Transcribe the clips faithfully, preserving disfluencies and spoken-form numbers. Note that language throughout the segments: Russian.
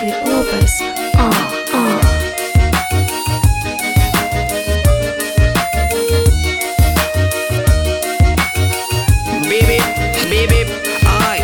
Энрике Лопес. А, а. Биби, биби, ай.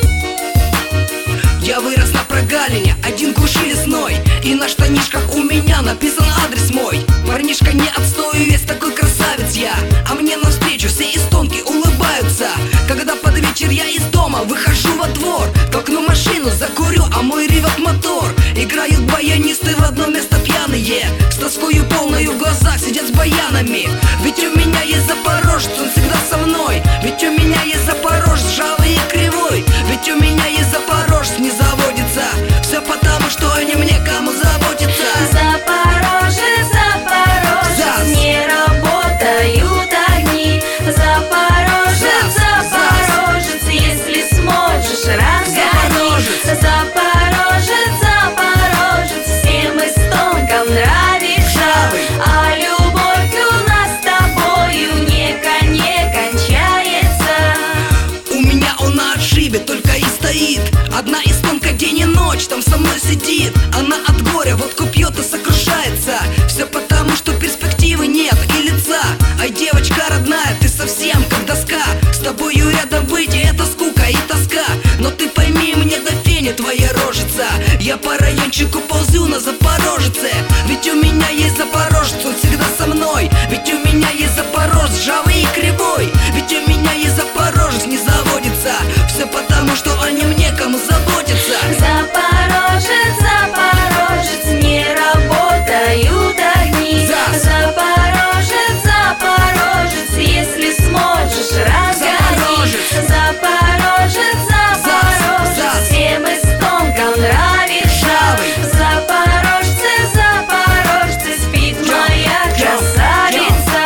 Я вырос на прогалине, один глуши лесной, и на штанишках у меня написан адрес мой. Парнишка не отстою, весь такой красавец я, а мне навстречу все эстонки улыбаются. Когда под вечер я из дома выхожу во двор, толкну машину, закурю, а мой ревет мотор. Играют баянисты в одно место пьяные, с тоскою полною в глазах сидят с баянами. Ведь у меня есть запорожец, он всегда со мной. Ведь у меня есть запорожец, жавый и кривой. Ведь у меня есть запорожец, не заводится. Все потому, что о нем некому заботиться. Запорожец, Запорожец, Зас. не работают огни. Запорожец, Зас, Запорожец, если сможешь, разгони. Запорожец. Запорожец, Запорожец, всем эстонкам нравится. Жавый. А любовь у нас с тобою не, кон- не кончается. У меня он на отшибе только и стоит. Одна эстонка день и ночь там со мной сидит. Она от горя водку пьет и сокрушается. Все потому, что перспективы нет и лица. Ай, девочка родная, ты совсем как доска. С тобою рядом быть, и это скука и тоска. Но ты пойми, мне до фени твоя рожица. Я по райончику ползю на запорожце. Ведь у меня есть запорожец, он всегда со мной. Ведь у меня есть запорожец, жавый и кривой. Ведь у меня есть запорожец, не заводится. Все потому, что о нем некому заботиться. Запорожец, Запорожец, не работают огни. Зас. Запорожец, Запорожец, если сможешь, разгони. Запорожец. Запорожец, Запорожец, Зас. всем эстонкам нравится. Жавый. Запорожцы, Запорожцы, спит моя красавица.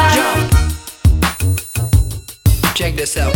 Check this out.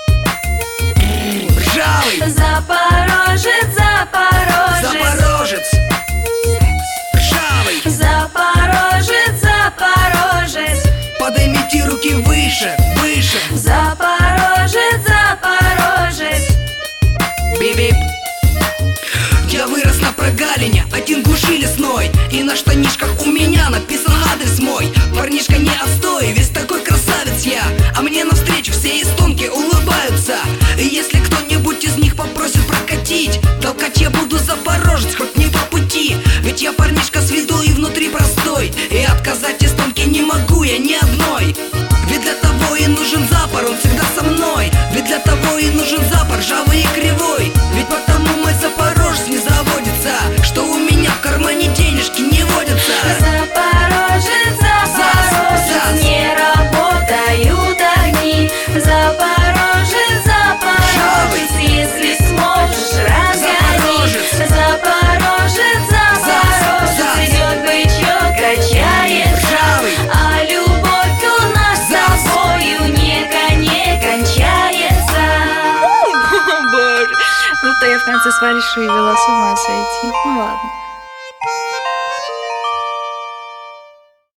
Ржавый. Запорожец, Запорожец, Запорожец. Ржавый. Запорожец, Запорожец, Поднимите руки выше, выше. Запорожец, Запорожец. Биби. Я вырос на прогалине, один глуши лесной, и на штанишках у меня написан адрес мой. Парнишка не отстой, весь такой красавец я, а мне навстречу все эстонки улыбаются. И если кто-нибудь из них попросит прокатить, толкать я буду запорожец, хоть не по пути. Ведь я парнишка с виду и внутри простой, и отказать эстонке не могу я ни одной. Ведь для того и нужен запор, он всегда со мной. Ведь для того и нужен запор, жавый и кривой. Ведь потому мой запорожец не заводится, что у меня в кармане денежки не водятся. Запорожец, Зас. Запорожец, не работают огни. Запорожец, Запорожец, если сможешь, разгони. Запорожец. Запорожец, Запорожец, Зас. идет бычок, качается. Ржавый. А любовь у нас с Зас. тобою не, кон- не кончается. Боже. Ну то я в конце сваришу и вела с ума сойти. Ну ладно.